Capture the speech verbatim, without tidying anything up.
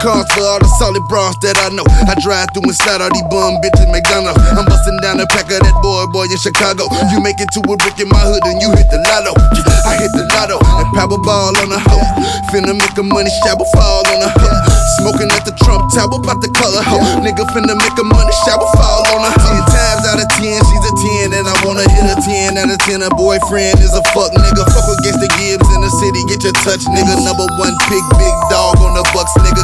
cars for all the solid bras that I know. I drive through and slide all these bum bitches McDonald's. I'm busting down the pack of that boy, boy in Chicago. You make it to a brick in my hood and you hit the lotto. I hit the lotto and Powerball on the hoe. Finna make a money shower fall on the hoe. Smoking at the Trump Tower, about to call her hoe. Nigga finna make a money shower fall on her. Ten times out of ten, she's a ten, and I wanna hit a ten out of ten. Her boyfriend is a fuck nigga. Fuck against the Gibbs in the city, get your touch, nigga. Number one pick, big dog on the Bucks, nigga.